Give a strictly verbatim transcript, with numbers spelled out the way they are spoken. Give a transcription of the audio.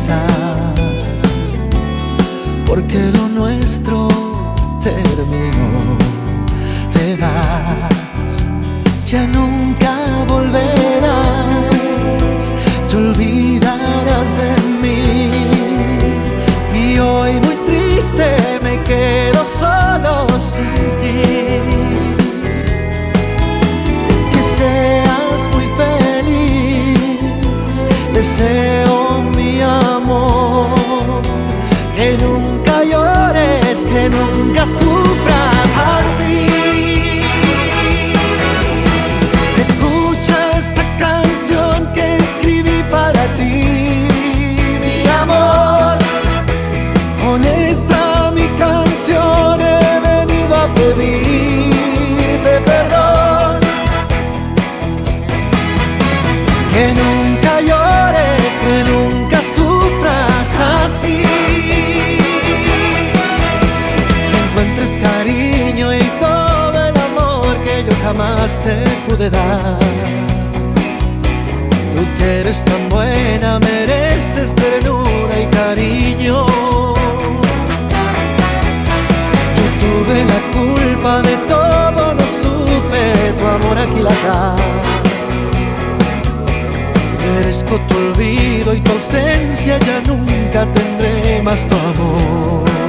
pensar, porque lo nuestro terminó. Te vas, ya nunca volverás, te olvidarás de mí. Y hoy muy triste me quedo solo sin ti. Que seas muy feliz, deseo mi amor, que nunca llores, que nunca sufras así. Escucha esta canción que escribí para ti, mi amor. Honesta mi canción, he venido a pedirte perdón. Que nunca llores, que nunca sufras así. Que encuentres cariño y todo el amor que yo jamás te pude dar. Tú que eres tan buena, mereces ternura y cariño. Yo tuve la culpa de todo, no supe tu amor aquí la da. Merezco tu olvido y tu ausencia, ya nunca tendré más tu amor.